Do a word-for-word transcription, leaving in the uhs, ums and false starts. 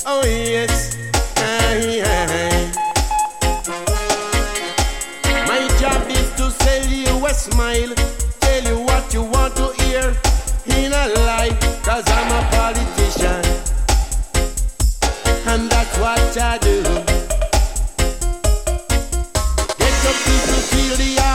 Oh yes, aye, aye. My job is to sell you a smile, tell you what you want to hear in a lie, cause I'm a politician, and that's what I do. Get your people feel the